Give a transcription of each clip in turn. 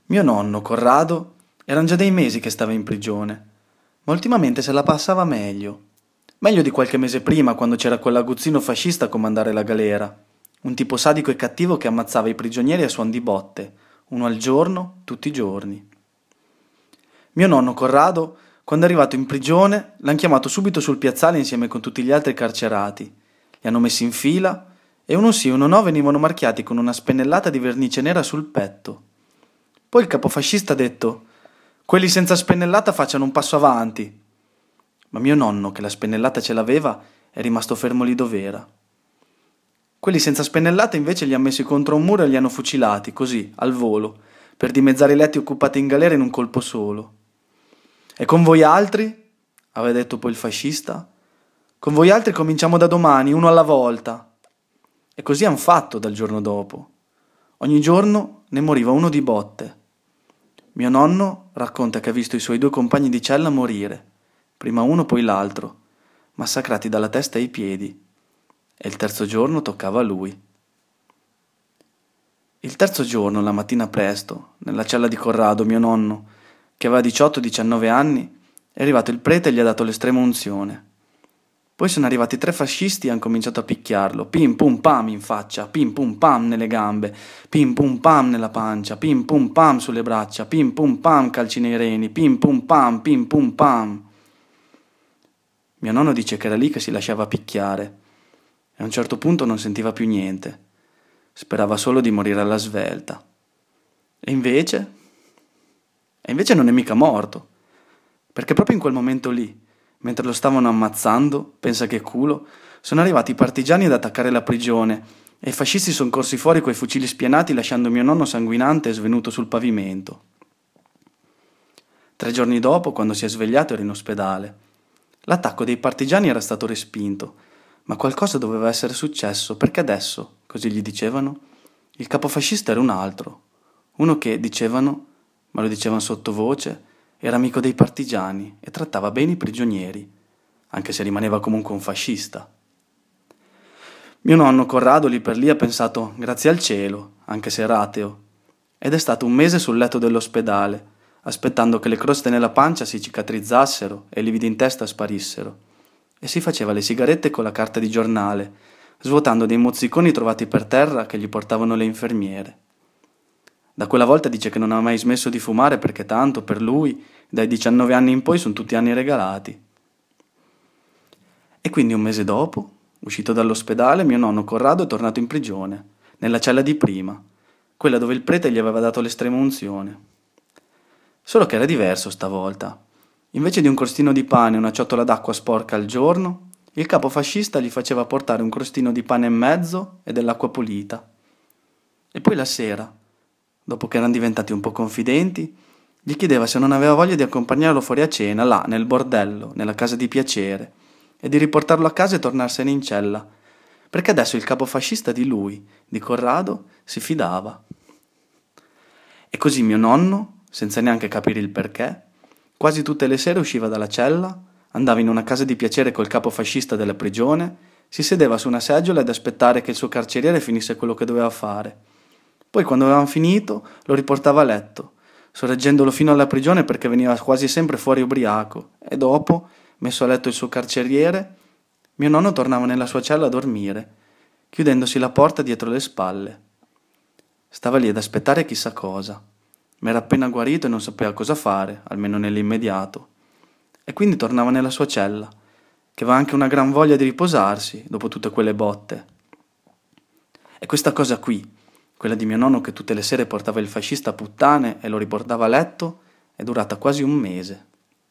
Mio nonno, Corrado, erano già dei mesi che stava in prigione, ma ultimamente se la passava meglio. Meglio di qualche mese prima, quando c'era quell'aguzzino fascista a comandare la galera, un tipo sadico e cattivo che ammazzava i prigionieri a suon di botte, uno al giorno, tutti i giorni. Mio nonno, Corrado, quando è arrivato in prigione, l'hanno chiamato subito sul piazzale insieme con tutti gli altri carcerati. Li hanno messi in fila e uno sì, uno no venivano marchiati con una spennellata di vernice nera sul petto. Poi il capofascista ha detto: quelli senza spennellata facciano un passo avanti. Ma mio nonno, che la spennellata ce l'aveva, è rimasto fermo lì dov'era. Quelli senza spennellata invece li ha messi contro un muro e li hanno fucilati, così, al volo, per dimezzare i letti occupati in galera in un colpo solo. E con voi altri? Aveva detto poi il fascista. Con voi altri cominciamo da domani, uno alla volta. E così han fatto dal giorno dopo. Ogni giorno ne moriva uno di botte. Mio nonno racconta che ha visto i suoi due compagni di cella morire, prima uno poi l'altro, massacrati dalla testa ai piedi, e il terzo giorno toccava a lui. Il terzo giorno, la mattina presto, nella cella di Corrado, mio nonno, che aveva 18-19 anni, è arrivato il prete e gli ha dato l'estrema unzione. Poi sono arrivati 3 fascisti e hanno cominciato a picchiarlo, pim pum pam in faccia, pim pum pam nelle gambe, pim pum pam nella pancia, pim pum pam sulle braccia, pim pum pam calci nei reni, pim pum pam, pim pum pam. Mio nonno dice che era lì che si lasciava picchiare e a un certo punto non sentiva più niente, sperava solo di morire alla svelta. E invece? E invece non è mica morto, perché proprio in quel momento lì, mentre lo stavano ammazzando, pensa che culo, sono arrivati i partigiani ad attaccare la prigione e i fascisti sono corsi fuori coi fucili spianati lasciando mio nonno sanguinante e svenuto sul pavimento. 3 giorni dopo, quando si è svegliato, era in ospedale. L'attacco dei partigiani era stato respinto, ma qualcosa doveva essere successo perché adesso, così gli dicevano, il capofascista era un altro, uno che, dicevano, ma lo dicevano sottovoce, era amico dei partigiani e trattava bene i prigionieri, anche se rimaneva comunque un fascista. Mio nonno Corrado lì per lì ha pensato grazie al cielo, anche se era ateo, ed è stato un mese sul letto dell'ospedale, aspettando che le croste nella pancia si cicatrizzassero e i lividi in testa sparissero, e si faceva le sigarette con la carta di giornale, svuotando dei mozziconi trovati per terra che gli portavano le infermiere. Da quella volta dice che non ha mai smesso di fumare perché tanto, per lui, dai 19 anni in poi sono tutti anni regalati. E quindi un mese dopo, uscito dall'ospedale, mio nonno Corrado è tornato in prigione, nella cella di prima, quella dove il prete gli aveva dato l'estrema unzione. Solo che era diverso stavolta. Invece di un crostino di pane e una ciotola d'acqua sporca al giorno, il capo fascista gli faceva portare un crostino di pane e mezzo e dell'acqua pulita. E poi la sera, dopo che erano diventati un po' confidenti, gli chiedeva se non aveva voglia di accompagnarlo fuori a cena, là, nel bordello, nella casa di piacere, e di riportarlo a casa e tornarsene in cella, perché adesso il capofascista di lui, di Corrado, si fidava. E così mio nonno, senza neanche capire il perché, quasi tutte le sere usciva dalla cella, andava in una casa di piacere col capofascista della prigione, si sedeva su una seggiola ad aspettare che il suo carceriere finisse quello che doveva fare. Poi, quando avevano finito, lo riportava a letto, sorreggendolo fino alla prigione perché veniva quasi sempre fuori ubriaco, e dopo, messo a letto il suo carceriere, mio nonno tornava nella sua cella a dormire, chiudendosi la porta dietro le spalle. Stava lì ad aspettare chissà cosa, ma era appena guarito e non sapeva cosa fare, almeno nell'immediato, e quindi tornava nella sua cella, che aveva anche una gran voglia di riposarsi dopo tutte quelle botte. E questa cosa qui, quella di mio nonno che tutte le sere portava il fascista a puttane e lo riportava a letto, è durata quasi un mese.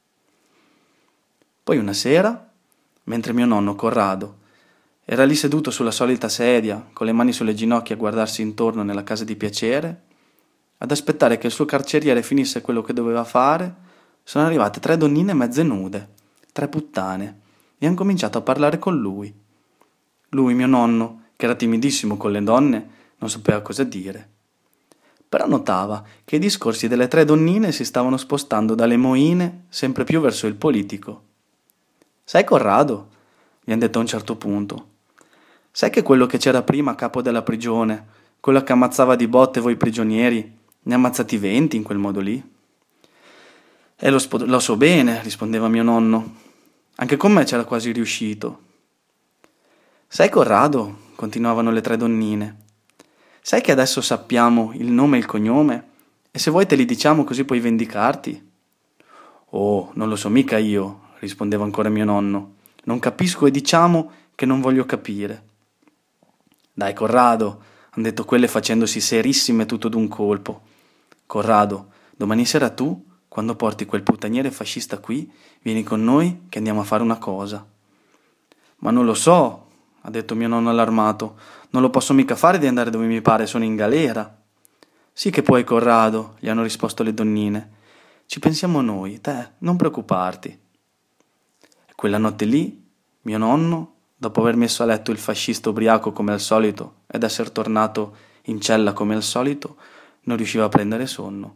Poi una sera, mentre mio nonno Corrado era lì seduto sulla solita sedia, con le mani sulle ginocchia a guardarsi intorno nella casa di piacere, ad aspettare che il suo carceriere finisse quello che doveva fare, sono arrivate 3 donnine mezze nude, 3 puttane, e hanno cominciato a parlare con lui. Lui, mio nonno, che era timidissimo con le donne, non sapeva cosa dire. Però notava che i discorsi delle 3 donnine si stavano spostando dalle moine sempre più verso il politico. «Sai, Corrado?» gli hanno detto a un certo punto. «Sai che quello che c'era prima a capo della prigione, quello che ammazzava di botte voi prigionieri, Ne ha ammazzati 20 in quel modo lì. Lo so bene, rispondeva mio nonno. Anche con me c'era quasi riuscito. Sai, Corrado, continuavano le 3 donnine, sai che adesso sappiamo il nome e il cognome? E se vuoi te li diciamo così puoi vendicarti? Oh, non lo so mica io, rispondeva ancora mio nonno. Non capisco e diciamo che non voglio capire. Dai, Corrado, han detto quelle facendosi serissime tutto d'un colpo. Corrado, domani sera tu, quando porti quel puttaniere fascista qui, vieni con noi che andiamo a fare una cosa. Ma non lo so, ha detto mio nonno allarmato, non lo posso mica fare di andare dove mi pare, sono in galera. Sì che puoi, Corrado, gli hanno risposto le donnine. Ci pensiamo noi, te, non preoccuparti. E quella notte lì, mio nonno, dopo aver messo a letto il fascista ubriaco come al solito ed essere tornato in cella come al solito, non riusciva a prendere sonno.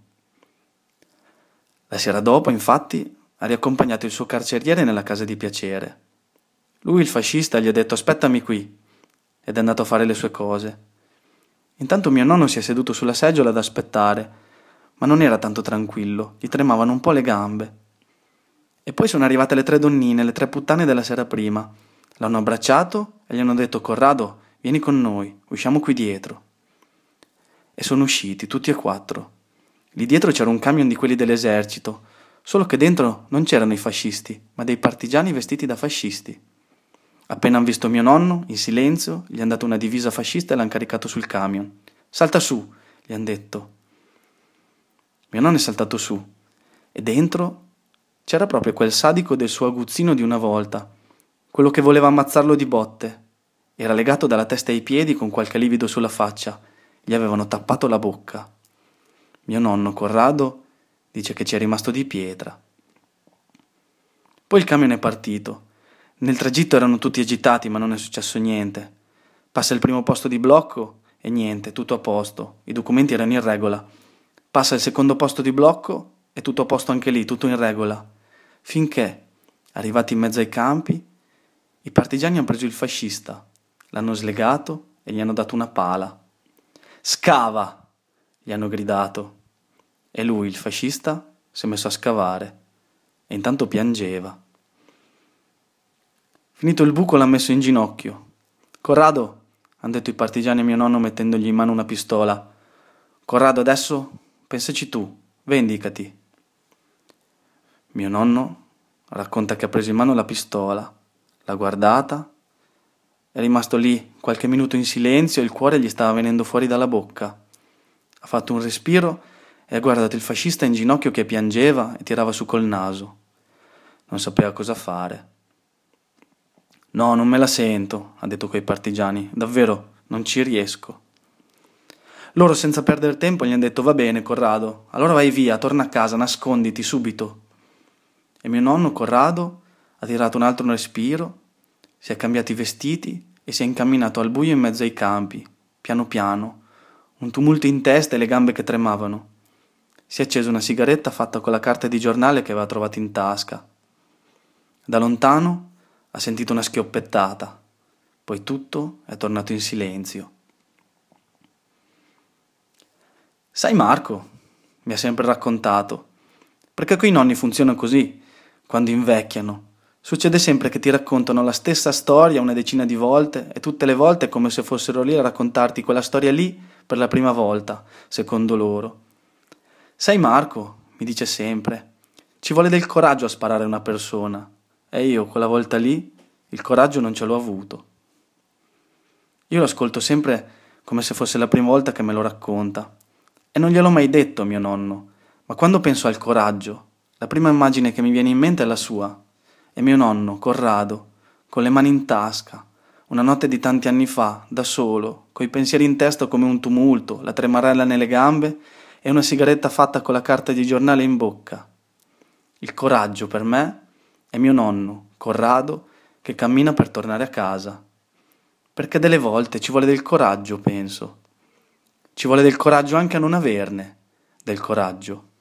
La sera dopo, infatti, ha riaccompagnato il suo carceriere nella casa di piacere. Lui, il fascista, gli ha detto aspettami qui ed è andato a fare le sue cose. Intanto mio nonno si è seduto sulla seggiola ad aspettare, ma non era tanto tranquillo, gli tremavano un po' le gambe. E poi sono arrivate le 3 donnine, le 3 puttane della sera prima. L'hanno abbracciato e gli hanno detto Corrado, vieni con noi, usciamo qui dietro. E sono usciti, tutti e 4. Lì dietro c'era un camion di quelli dell'esercito, solo che dentro non c'erano i fascisti, ma dei partigiani vestiti da fascisti. Appena han visto mio nonno, in silenzio, gli han dato una divisa fascista e l'han caricato sul camion. Salta su, gli han detto. Mio nonno è saltato su e dentro c'era proprio quel sadico del suo aguzzino di una volta, quello che voleva ammazzarlo di botte. Era legato dalla testa ai piedi con qualche livido sulla faccia. Gli avevano tappato la bocca. Mio nonno, Corrado, dice che ci è rimasto di pietra. Poi il camion è partito. Nel tragitto erano tutti agitati, ma non è successo niente. Passa il primo posto di blocco e niente, tutto a posto. I documenti erano in regola. Passa il secondo posto di blocco e tutto a posto anche lì, tutto in regola. Finché, arrivati in mezzo ai campi, i partigiani hanno preso il fascista, l'hanno slegato e gli hanno dato una pala. Scava! Gli hanno gridato. E lui, il fascista, si è messo a scavare e intanto piangeva. Finito il buco l'ha messo in ginocchio. Corrado, hanno detto i partigiani a mio nonno mettendogli in mano una pistola. Corrado, adesso pensaci tu, vendicati. Mio nonno racconta che ha preso in mano la pistola, l'ha guardata, è rimasto lì qualche minuto in silenzio e il cuore gli stava venendo fuori dalla bocca. Ha fatto un respiro e ha guardato il fascista in ginocchio che piangeva e tirava su col naso. Non sapeva cosa fare. No, non me la sento, ha detto quei partigiani, davvero, non ci riesco. Loro, senza perdere tempo, gli hanno detto va bene, Corrado, allora vai via, torna a casa, nasconditi subito. E mio nonno, Corrado, ha tirato un altro respiro, si è cambiato i vestiti e si è incamminato al buio in mezzo ai campi, piano piano, un tumulto in testa e le gambe che tremavano. Si è accesa una sigaretta fatta con la carta di giornale che aveva trovato in tasca. Da lontano ha sentito una schioppettata, poi tutto è tornato in silenzio. Sai Marco, mi ha sempre raccontato, perché coi nonni funziona così, quando invecchiano. Succede sempre che ti raccontano la stessa storia una decina di volte e tutte le volte è come se fossero lì a raccontarti quella storia lì per la prima volta, secondo loro. Sai Marco, mi dice sempre, ci vuole del coraggio a sparare a una persona. E io, quella volta lì, il coraggio non ce l'ho avuto. Io lo ascolto sempre come se fosse la prima volta che me lo racconta. E non gliel'ho mai detto a mio nonno, ma quando penso al coraggio, la prima immagine che mi viene in mente è la sua. E mio nonno, Corrado, con le mani in tasca, una notte di tanti anni fa, da solo, coi pensieri in testa come un tumulto, la tremarella nelle gambe e una sigaretta fatta con la carta di giornale in bocca. Il coraggio per me è mio nonno, Corrado, che cammina per tornare a casa. Perché delle volte ci vuole del coraggio, penso. Ci vuole del coraggio anche a non averne, del coraggio.